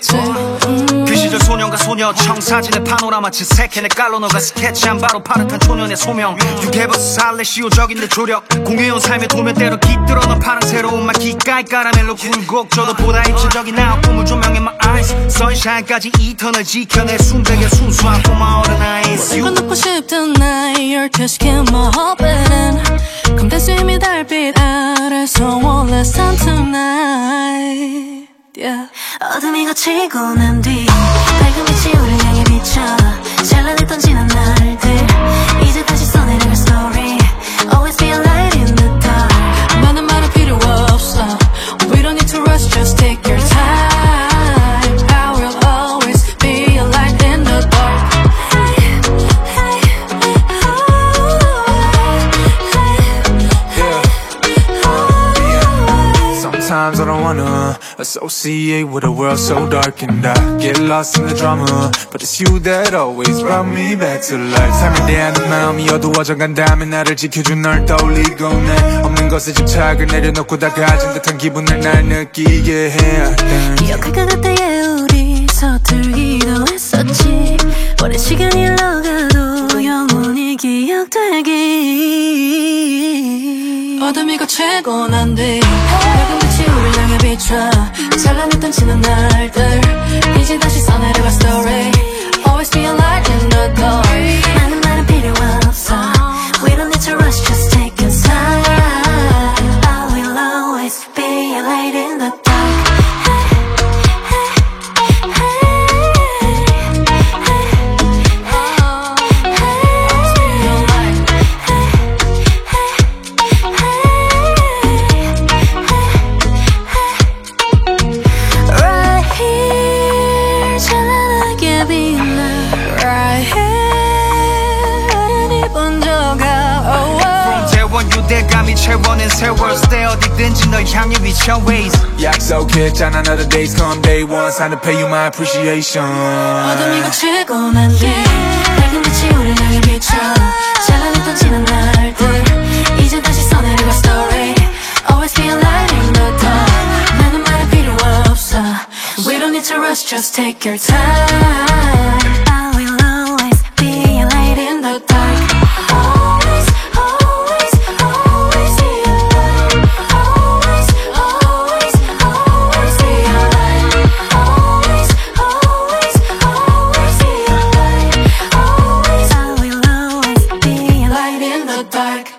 있지. 그 시절 소년과 소녀 청사진의 파노라마치 세캔의 깔로 너가 스케치한 바로 파릇한 초년의 소명. 유괴버스 살래 시오적인데 조력 공유해온 삶의 도면대로 깃들어 넌 파랑새로운 말 기가이 까라멜로 굴곡. 보다 입체적인 나 꿈을 조명해 my eyes 선샤인까지 이 턴을 지켜내 순백의 순수한 for my olden eyes. 이건 넣고 싶던 나의 You're just killing my hope and 검대 스위미 달빛 아래서 One last time tonight. Yeah. 어둠이 걷히고 난 뒤 밝은 빛이 우릴 향해 비춰 찬란했던 지난 날들 이제 다시 써내려갈 story. Always be a light in the dark. 많은 말은 필요 없어. We don't need to rush, just take your time. I will always be a light in the dark. Sometimes I don't wanna associate with a world so dark, and I get lost in the drama, but it's you that always brought me back to life. 삶에 대한 마음이 어두워져 간 다음에 나를 지켜준 널 떠올리고 내 없는 것에 집착을 내려놓고 다 가진 듯한 기분을 날 느끼게 해. 기억할 것 같아 yeah, 우리 서툴기도 했었지. 오랜 시간이 흘러가도 영원히 기억되기. 어둠이 걷히고 난 뒤 밝은 빛이 우릴 향해 비춰 찬란했던 지난 날들 이제 다시 써내려갈 story. Always be a light in the dark. 많은 말은 필요 없어. We don't need to rush, just take your time. I will always be a light in the dark. 유대감이 채워낸 세월 stay 어디든지 널 향해 비춰 ways. 약속했잖아 another days come day one time to pay you my appreciation. 어둠이 걷히고 난 뒤 밝은 빛이 우릴 향해 비춰 찬란했던 지난 날들 이제 다시 써내려갈 story. Always be a light in the dark. 많은 말은 필요 없어. We don't need to rush, just take your time. I will always be a light in the dark. Always, always, always be a light. Always, always, always be a light. Always, always, always be a light. Always, I will always be a light in the dark.